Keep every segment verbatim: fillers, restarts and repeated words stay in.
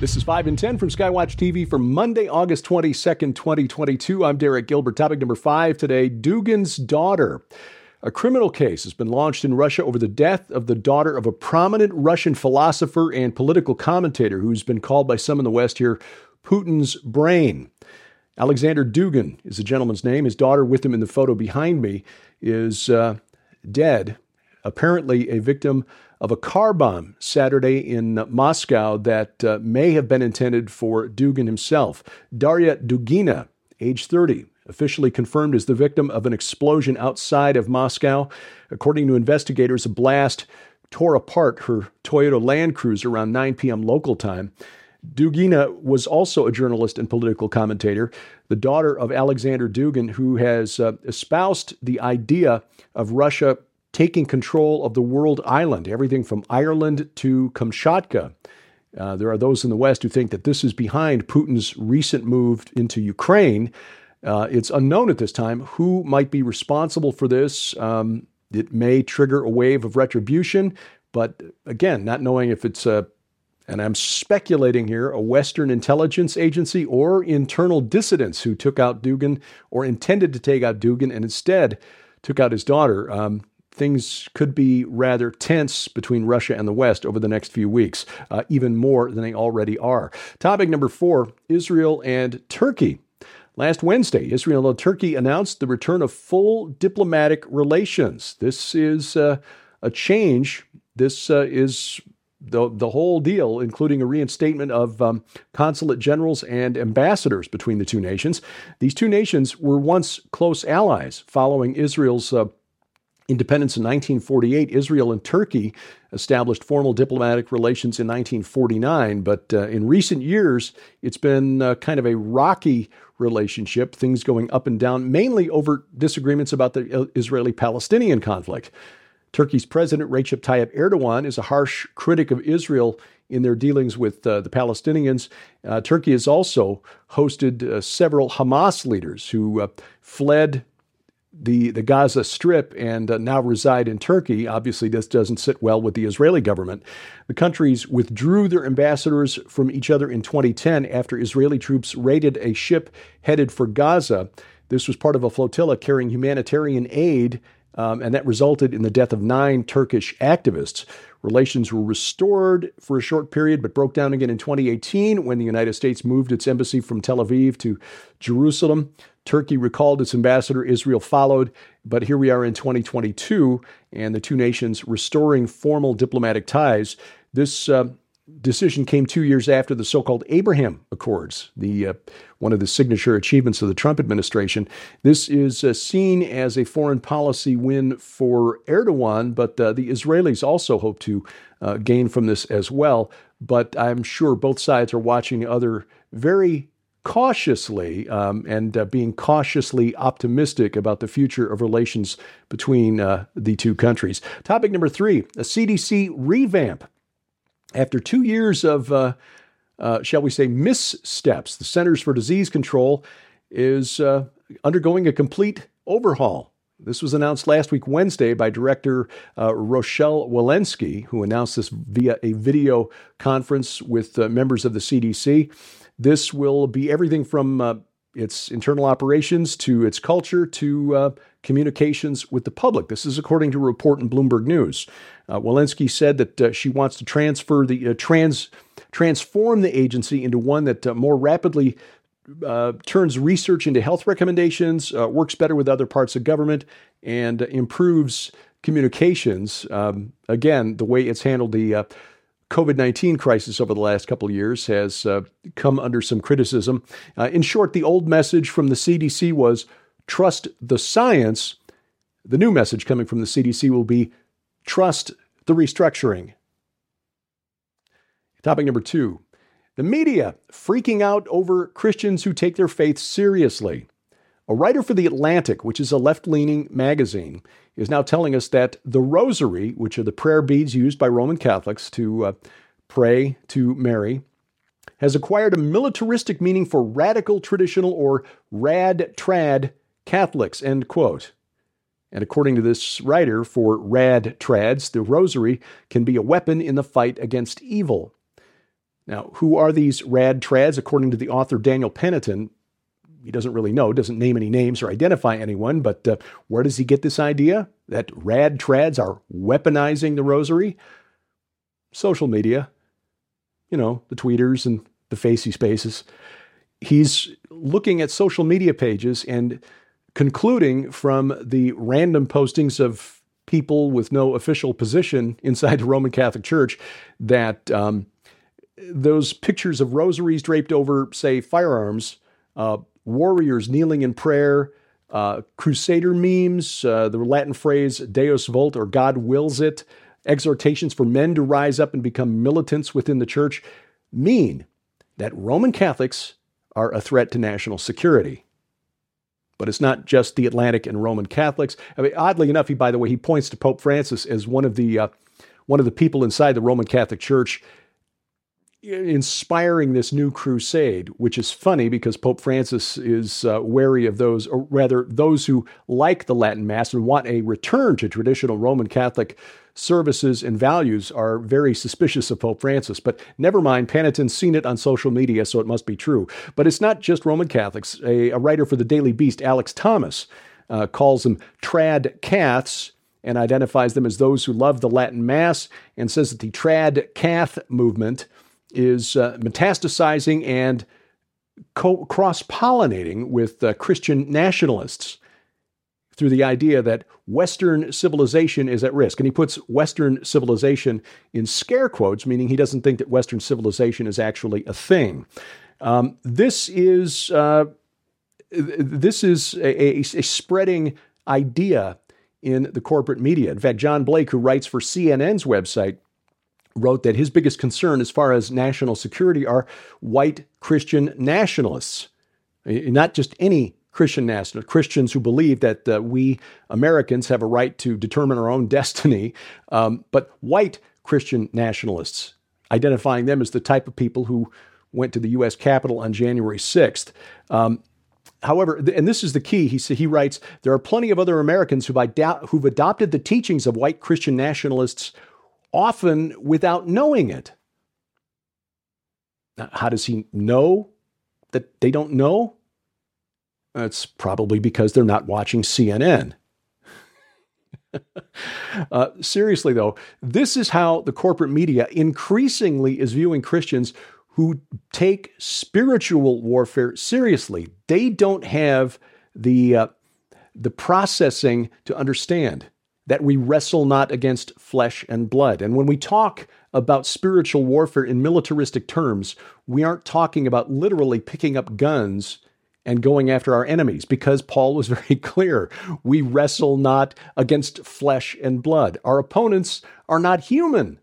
This is five and ten from Skywatch T V for Monday, August twenty-second, twenty twenty-two. I'm Derek Gilbert. Topic number five today, Dugin's daughter. A criminal case has been launched in Russia over the death of the daughter of a prominent Russian philosopher and political commentator who's been called by some in the West here Putin's brain. Alexander Dugin is the gentleman's name. His daughter, with him in the photo behind me, is uh, dead, apparently a victim of a car bomb Saturday in Moscow that uh, may have been intended for Dugin himself. Daria Dugina, age thirty, officially confirmed as the victim of an explosion outside of Moscow. According to investigators, a blast tore apart her Toyota Land Cruiser around nine p.m. local time. Dugina was also a journalist and political commentator, the daughter of Alexander Dugin, who has uh, espoused the idea of Russia taking control of the world island, everything from Ireland to Kamchatka. Uh, there are those in the West who think that this is behind Putin's recent move into Ukraine. Uh, it's unknown at this time who might be responsible for this. Um, it may trigger a wave of retribution, but again, not knowing if it's a, and I'm speculating here, a Western intelligence agency or internal dissidents who took out Dugin or intended to take out Dugin and instead took out his daughter. Um, Things could be rather tense between Russia and the West over the next few weeks, uh, even more than they already are. Topic number four, Israel and Turkey. Last Wednesday, Israel and Turkey announced the return of full diplomatic relations. This is uh, a change. This uh, is the, the whole deal, including a reinstatement of um, consulate generals and ambassadors between the two nations. These two nations were once close allies following Israel's uh, independence in nineteen forty-eight. Israel and Turkey established formal diplomatic relations in nineteen forty-nine, but uh, in recent years, it's been uh, kind of a rocky relationship, things going up and down, mainly over disagreements about the Israeli-Palestinian conflict. Turkey's President Recep Tayyip Erdogan is a harsh critic of Israel in their dealings with uh, the Palestinians. Uh, Turkey has also hosted uh, several Hamas leaders who uh, fled the, the Gaza Strip and uh, now reside in Turkey. Obviously, this doesn't sit well with the Israeli government. The countries withdrew their ambassadors from each other in twenty ten after Israeli troops raided a ship headed for Gaza. This was part of a flotilla carrying humanitarian aid, um, and that resulted in the death of nine Turkish activists. Relations were restored for a short period, but broke down again in twenty eighteen when the United States moved its embassy from Tel Aviv to Jerusalem. Turkey recalled its ambassador, Israel followed, but here we are in twenty twenty-two, and the two nations restoring formal diplomatic ties. This uh, decision came two years after the so-called Abraham Accords, the uh, one of the signature achievements of the Trump administration. This is uh, seen as a foreign policy win for Erdogan, but uh, the Israelis also hope to uh, gain from this as well. But I'm sure both sides are watching other very cautiously um, and uh, being cautiously optimistic about the future of relations between uh, the two countries. Topic number three, a C D C revamp. After two years of, uh, uh, shall we say, missteps, the Centers for Disease Control is uh, undergoing a complete overhaul. This was announced last week, Wednesday, by Director uh, Rochelle Walensky, who announced this via a video conference with uh, members of the C D C. This will be everything from uh, its internal operations to its culture to uh, communications with the public. This is according to a report in Bloomberg News. Uh, Walensky said that uh, she wants to transfer the uh, trans transform the agency into one that uh, more rapidly uh, turns research into health recommendations, uh, works better with other parts of government, and uh, improves communications. Um, again, the way it's handled the uh, COVID nineteen crisis over the last couple of years has uh, come under some criticism. Uh, in short, the old message from the C D C was trust the science. The new message coming from the C D C will be trust the restructuring. Topic number two, the media freaking out over Christians who take their faith seriously. A writer for The Atlantic, which is a left-leaning magazine, is now telling us that the rosary, which are the prayer beads used by Roman Catholics to uh, pray to Mary, has acquired a militaristic meaning for radical, traditional, or rad-trad Catholics, end quote. And according to this writer, for rad-trads, the rosary can be a weapon in the fight against evil. Now, who are these rad trads? According to the author Daniel Pennington, he doesn't really know, doesn't name any names or identify anyone, but uh, where does he get this idea that rad trads are weaponizing the rosary? Social media, you know, the tweeters and the facey spaces. He's looking at social media pages and concluding from the random postings of people with no official position inside the Roman Catholic Church that um, those pictures of rosaries draped over, say, firearms, uh, warriors kneeling in prayer, uh, crusader memes, uh, the Latin phrase Deus vult, or God wills it, exhortations for men to rise up and become militants within the church, mean that Roman Catholics are a threat to national security. But it's not just the Atlantic and Roman Catholics. I mean, oddly enough, he, by the way, he points to Pope Francis as one of the uh, one of the people inside the Roman Catholic Church inspiring this new crusade, which is funny because Pope Francis is uh, wary of those, or rather those who like the Latin Mass and want a return to traditional Roman Catholic services and values are very suspicious of Pope Francis. But never mind, Pennington's seen it on social media, so it must be true. But it's not just Roman Catholics. A, a writer for the Daily Beast, Alex Thomas, uh, calls them trad caths and identifies them as those who love the Latin Mass, and says that the trad cath movement is uh, metastasizing and co- cross-pollinating with uh, Christian nationalists through the idea that Western civilization is at risk. And he puts Western civilization in scare quotes, meaning he doesn't think that Western civilization is actually a thing. Um, this is uh, this is a, a, a spreading idea in the corporate media. In fact, John Blake, who writes for C N N's website, wrote that his biggest concern as far as national security are white Christian nationalists, not just any Christian nationalists, Christians who believe that uh, we Americans have a right to determine our own destiny, um, but white Christian nationalists, identifying them as the type of people who went to the U S Capitol on January sixth. Um, however, and this is the key, he, he writes, there are plenty of other Americans who've, ado- who've adopted the teachings of white Christian nationalists often without knowing it. Now, how does he know that they don't know? It's probably because they're not watching C N N. uh, seriously, though, this is how the corporate media increasingly is viewing Christians who take spiritual warfare seriously. They don't have the uh, the processing to understand that we wrestle not against flesh and blood. And when we talk about spiritual warfare in militaristic terms, we aren't talking about literally picking up guns and going after our enemies, because Paul was very clear. We wrestle not against flesh and blood. Our opponents are not human.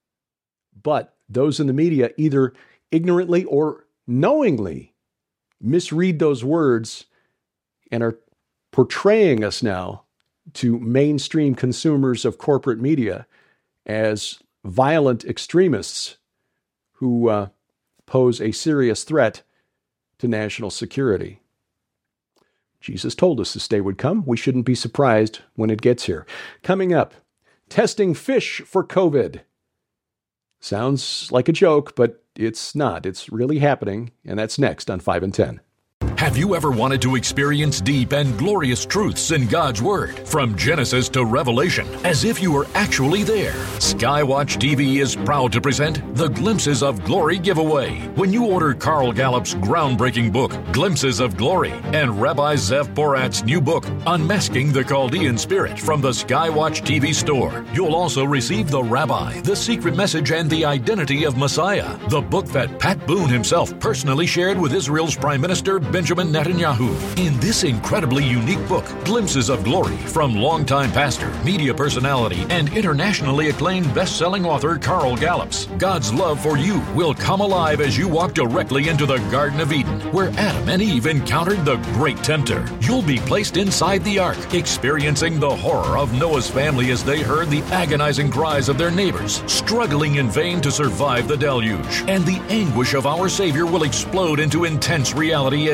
But those in the media either ignorantly or knowingly misread those words and are portraying us now to mainstream consumers of corporate media as violent extremists who uh, pose a serious threat to national security. Jesus told us this day would come. We shouldn't be surprised when it gets here. Coming up, testing fish for COVID. Sounds like a joke, but it's not. It's really happening, and that's next on five and ten. Have you ever wanted to experience deep and glorious truths in God's Word, from Genesis to Revelation, as if you were actually there? Skywatch T V is proud to present the Glimpses of Glory giveaway. When you order Carl Gallup's groundbreaking book, Glimpses of Glory, and Rabbi Zev Porat's new book, Unmasking the Chaldean Spirit, from the Skywatch T V store, you'll also receive The Rabbi, The Secret Message, and the Identity of Messiah, the book that Pat Boone himself personally shared with Israel's Prime Minister Benjamin Netanyahu. In this incredibly unique book, Glimpses of Glory, from longtime pastor, media personality, and internationally acclaimed best-selling author Carl Gallups, God's love for you will come alive as you walk directly into the Garden of Eden, where Adam and Eve encountered the great tempter. You'll be placed inside the ark, experiencing the horror of Noah's family as they heard the agonizing cries of their neighbors, struggling in vain to survive the deluge. And the anguish of our Savior will explode into intense reality as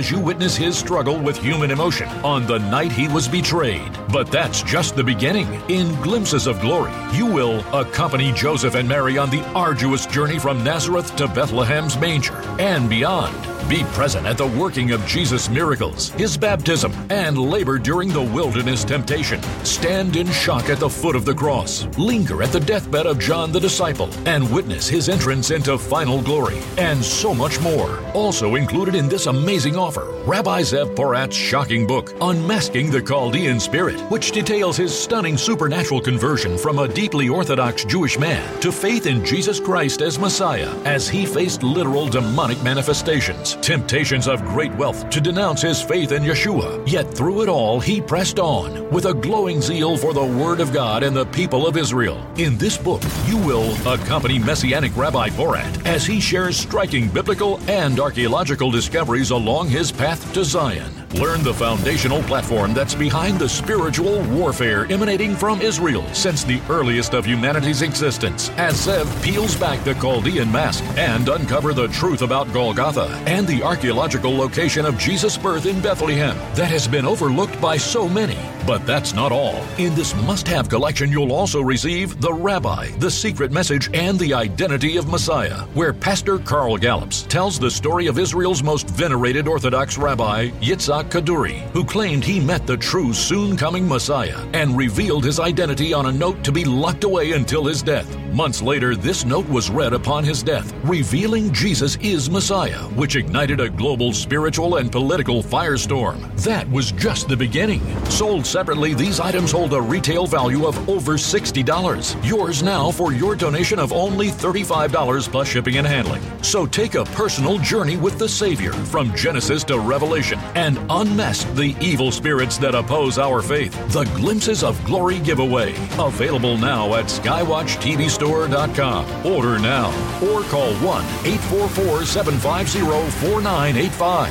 as you witness his struggle with human emotion on the night he was betrayed. But that's just the beginning. In Glimpses of Glory, you will accompany Joseph and Mary on the arduous journey from Nazareth to Bethlehem's manger and beyond. Be present at the working of Jesus' miracles, his baptism, and labor during the wilderness temptation. Stand in shock at the foot of the cross. Linger at the deathbed of John the disciple and witness his entrance into final glory, and so much more. Also included in this amazing offer, Rabbi Zev Porat's shocking book, Unmasking the Chaldean Spirit, which details his stunning supernatural conversion from a deeply Orthodox Jewish man to faith in Jesus Christ as Messiah, as he faced literal demonic manifestations, temptations of great wealth to denounce his faith in Yeshua. Yet through it all, he pressed on with a glowing zeal for the Word of God and the people of Israel. In this book, you will accompany Messianic Rabbi Porat as he shares striking biblical and archaeological discoveries along his path to Zion. Learn the foundational platform that's behind the spiritual warfare emanating from Israel since the earliest of humanity's existence, as Zev peels back the Chaldean mask and uncover the truth about Golgotha and the archaeological location of Jesus' birth in Bethlehem that has been overlooked by so many. But that's not all. In this must-have collection, you'll also receive The Rabbi, The Secret Message, and the Identity of Messiah, where Pastor Carl Gallups tells the story of Israel's most venerated Orthodox rabbi, Yitzhak Kaduri, who claimed he met the true soon-coming Messiah and revealed his identity on a note to be locked away until his death. Months later, this note was read upon his death, revealing Jesus is Messiah, which ignited a global spiritual and political firestorm. That was just the beginning. Sold separately, these items hold a retail value of over sixty dollars. Yours now for your donation of only thirty-five dollars plus shipping and handling. So take a personal journey with the Savior from Genesis to Revelation and unmask the evil spirits that oppose our faith. The Glimpses of Glory giveaway. Available now at skywatch t v store dot com. Order now or call one eight four four, seven five zero, four nine eight five.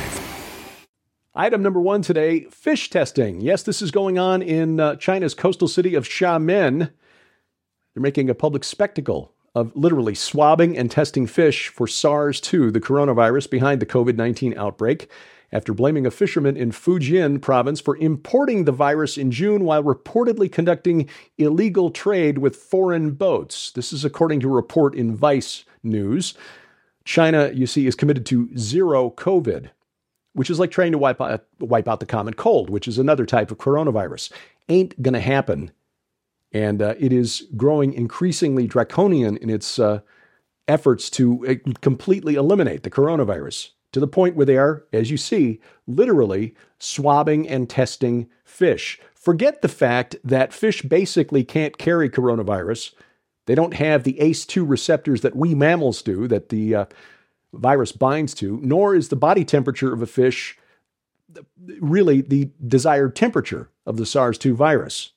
Item number one today, fish testing. Yes, this is going on in uh, China's coastal city of Xiamen. They're making a public spectacle of literally swabbing and testing fish for SARS two, the coronavirus behind the covid nineteen outbreak, after blaming a fisherman in Fujian province for importing the virus in June while reportedly conducting illegal trade with foreign boats. This is according to a report in Vice News. China, you see, is committed to zero COVID, which is like trying to wipe out, wipe out the common cold, which is another type of coronavirus. Ain't going to happen. And uh, it is growing increasingly draconian in its uh, efforts to uh, completely eliminate the coronavirus, to the point where they are, as you see, literally swabbing and testing fish. Forget the fact that fish basically can't carry coronavirus. They don't have the A C E two receptors that we mammals do, that the uh, virus binds to, nor is the body temperature of a fish really the desired temperature of the SARS two virus.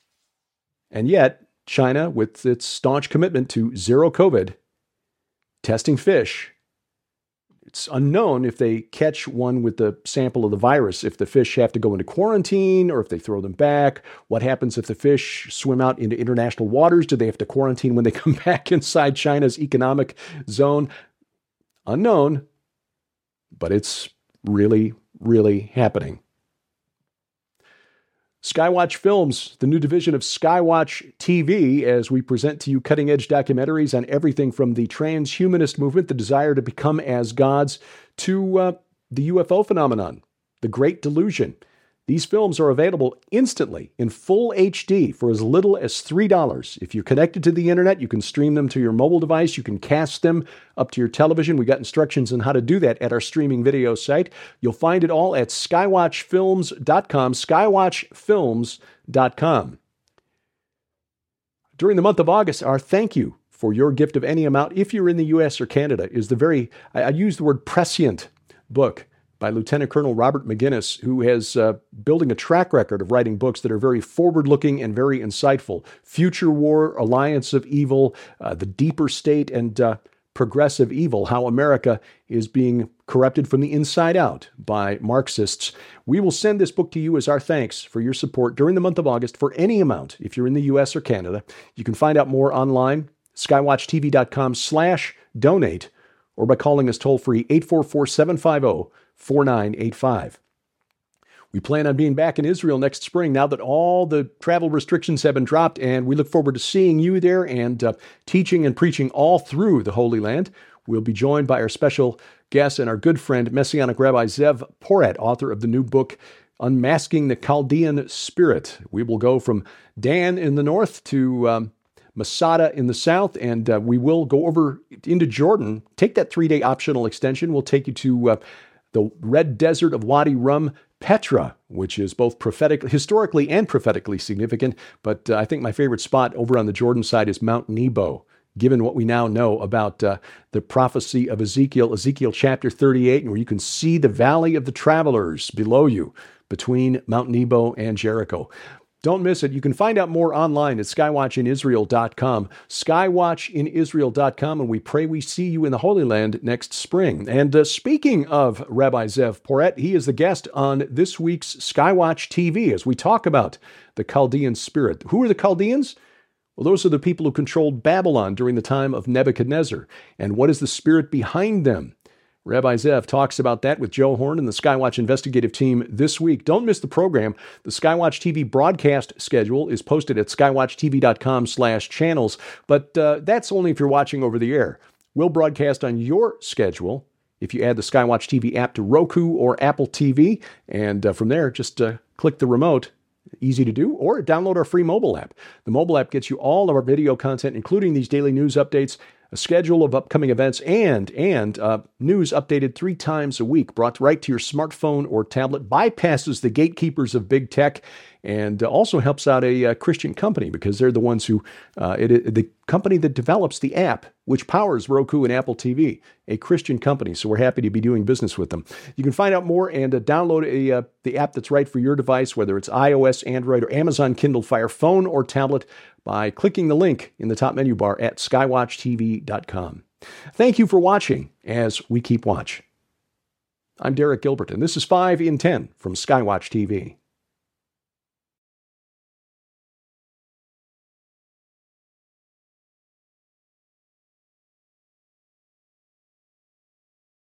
And yet, China, with its staunch commitment to zero COVID, testing fish, it's unknown if they catch one with the sample of the virus, if the fish have to go into quarantine or if they throw them back. What happens if the fish swim out into international waters? Do they have to quarantine when they come back inside China's economic zone? Unknown, but it's really, really happening. Skywatch Films, the new division of Skywatch T V, as we present to you cutting-edge documentaries on everything from the transhumanist movement, the desire to become as gods, to uh, the U F O phenomenon, the Great Delusion. These films are available instantly in full H D for as little as three dollars. If you're connected to the internet, you can stream them to your mobile device. You can cast them up to your television. We got instructions on how to do that at our streaming video site. You'll find it all at skywatch films dot com, skywatch films dot com. During the month of August, our thank you for your gift of any amount, if you're in the U S or Canada, is the very, I, I use the word prescient book by Lieutenant Colonel Robert McGinnis, who has uh, building a track record of writing books that are very forward-looking and very insightful. Future War, Alliance of Evil, uh, The Deeper State, and uh, Progressive Evil, How America is Being Corrupted from the Inside Out by Marxists. We will send this book to you as our thanks for your support during the month of August for any amount, if you're in the U S or Canada. You can find out more online, skywatch t v dot com slash donate, or by calling us toll-free eight four four, seven five zero, four nine eight five. We plan on being back in Israel next spring now that all the travel restrictions have been dropped, and we look forward to seeing you there and uh, teaching and preaching all through the Holy Land. We'll be joined by our special guest and our good friend, Messianic Rabbi Zev Porat, author of the new book, Unmasking the Chaldean Spirit. We will go from Dan in the north to um, Masada in the south, and uh, we will go over into Jordan, take that three-day optional extension. We'll take you to uh, the Red Desert of Wadi Rum, Petra, which is both prophetic, historically and prophetically significant. But uh, I think my favorite spot over on the Jordan side is Mount Nebo, given what we now know about uh, the prophecy of Ezekiel, Ezekiel chapter thirty-eight, and where you can see the Valley of the Travelers below you between Mount Nebo and Jericho. Don't miss it. You can find out more online at skywatch in israel dot com, skywatch in israel dot com, and we pray we see you in the Holy Land next spring. And uh, speaking of Rabbi Zev Porat, he is the guest on this week's Skywatch T V as we talk about the Chaldean spirit. Who are the Chaldeans? Well, those are the people who controlled Babylon during the time of Nebuchadnezzar. And what is the spirit behind them? Rabbi Zev talks about that with Joe Horn and the Skywatch investigative team this week. Don't miss the program. The Skywatch T V broadcast schedule is posted at skywatch t v dot com slash channels, but uh, that's only if you're watching over the air. We'll broadcast on your schedule if you add the Skywatch T V app to Roku or Apple T V, and uh, from there, just uh, click the remote. Easy to do, or download our free mobile app. The mobile app gets you all of our video content, including these daily news updates, a schedule of upcoming events, and and uh, news updated three times a week, brought right to your smartphone or tablet, bypasses the gatekeepers of big tech, and also helps out a, a Christian company because they're the ones who, uh, it, it, the company that develops the app, which powers Roku and Apple T V, a Christian company. So we're happy to be doing business with them. You can find out more and uh, download a uh, the app that's right for your device, whether it's iOS, Android, or Amazon Kindle Fire phone or tablet, by clicking the link in the top menu bar at skywatch t v dot com. Thank you for watching as we keep watch. I'm Derek Gilbert, and this is five in ten from Skywatch T V.